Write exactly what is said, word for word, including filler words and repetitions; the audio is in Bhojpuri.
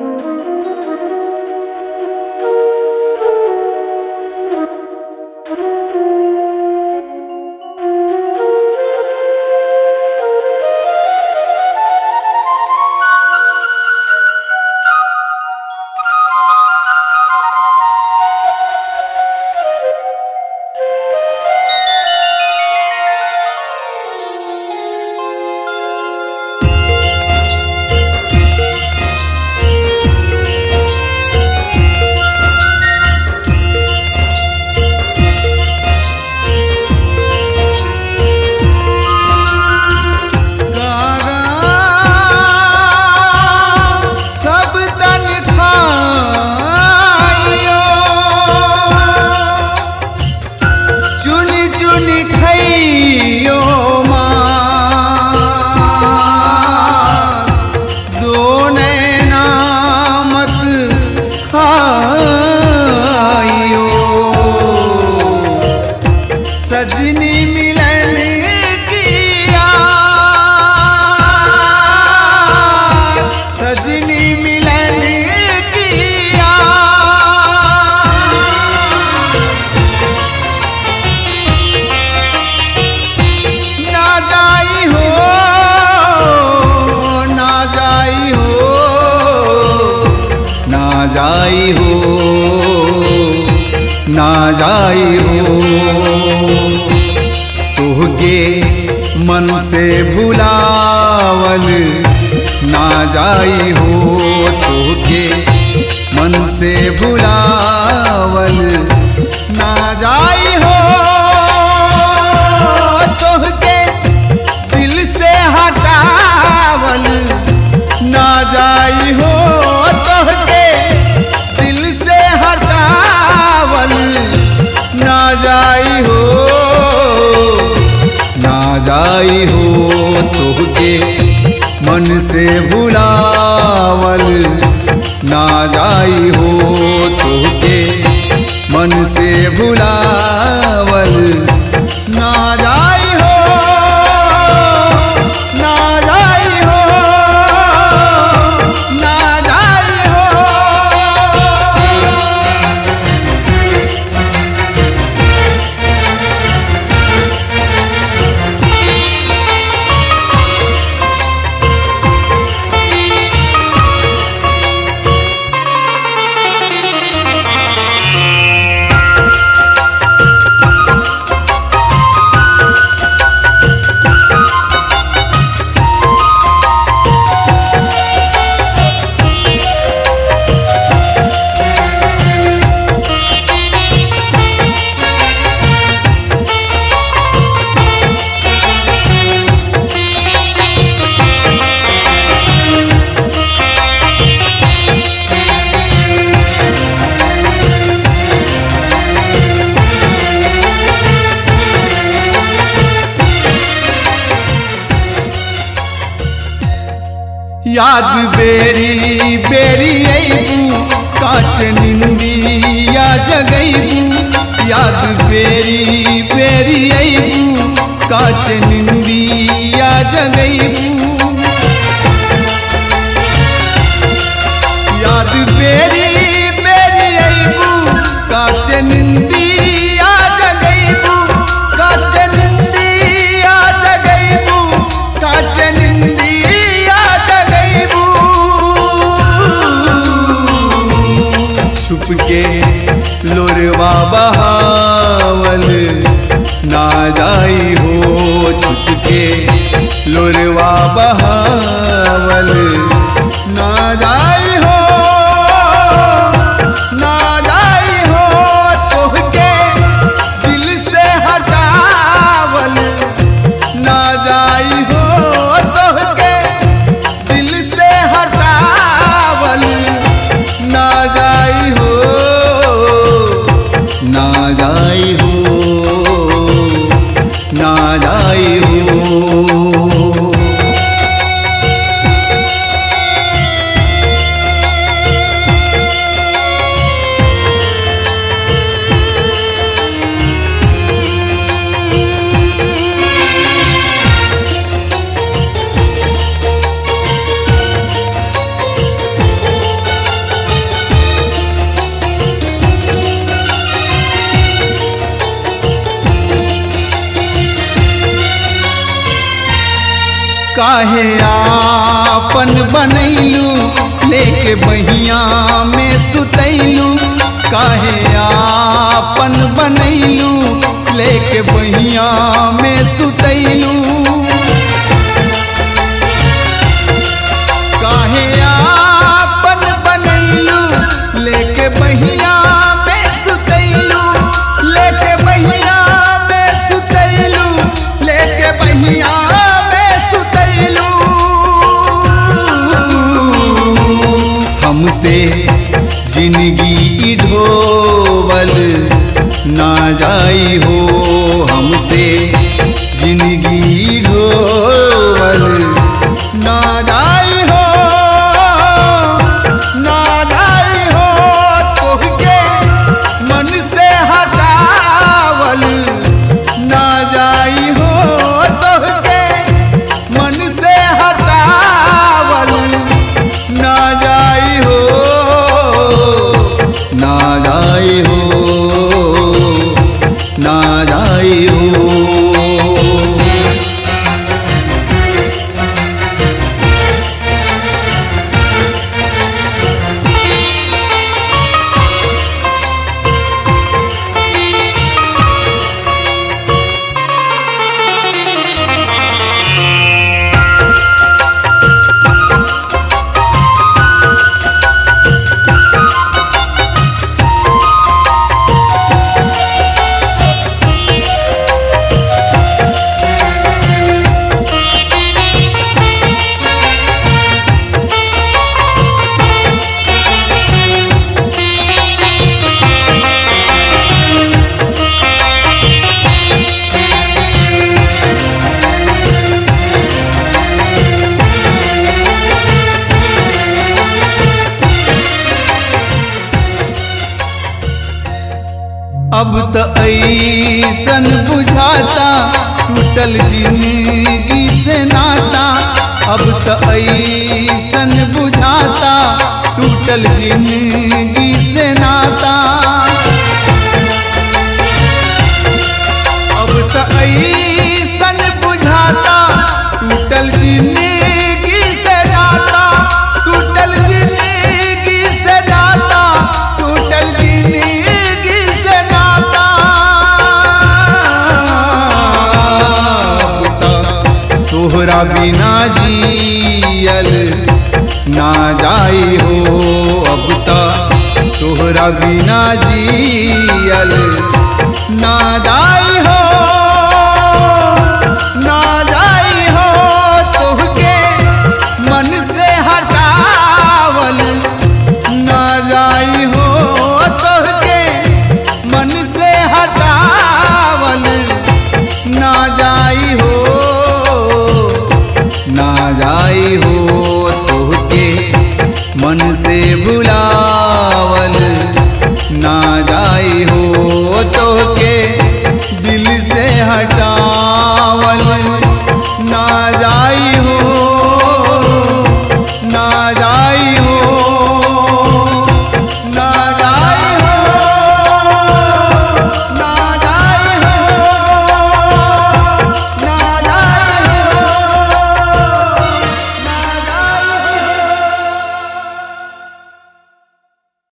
जाई हो ना जाई हो तोहके मन से भुलावल ना जाई हो तोहके मन से भुलावल ना जाई हो तोहके दिल से हटावल ना जाई हो तोहके दिल से हटावल ना जाई हो ना जाई हो तोहके मन से भुलावल ना जाई हो तोहके मन से भुलावल ना जाई हो ना जाई हो ना जाई हो। याद बेरी बेरी अइबू काच निंदिया जगैबू याद बेरी बेरी अइबू काच निंदिया जगैबू याद बेरी बेरी अइबू काच निंदिया जगैबू काच निंदिया जगैबू काच निंदिया छुप के लोरवा बहावल ना जाई हो छुप के लोरवा बहावल ना जाई हो ना जाई हो तोहके दिल से हटावल ना जाई हो तोहके दिल से हटावल ना जाई हो ना जाई हो ना जाई हो। काहे आपन बनैलू लेके बहिया में सुतैलू, काहे आपन बनैलू लेके बहिया में सुतैलू, काहे आपन बनैलू लेके बहिया में सुतैलू, लेके बहिया में सुतैलू, लेके बहिया हमसे जिंदगी ढोवल ना जाई हो, हमसे जिंदगी ढोवल ना जाई हो, ना जाई हो तोहके मन से हटावल ना जाई हो, तोहके मन से हटावल ना जाई हो, ना जाई हो, ना जाई हो। अब त ऐसन बुझाता टूटल जिंदगी से नाता, अब त ऐसन बुझाता टूटल जिंदगी से नाता, अब त ऐसन बुझाता टूटल जिंदगी से नाता, टूटल जिंदगी से नाता, टूटल जिंदगी तोहरा बिना जियल ना जाई हो, अब त तोहरा बिना जियल ना जाई हो, ना जाई हो तोहके मन से हटावल ना जाई हो, तोहके मन से हटावल ना जाई हो, ना जाई हो।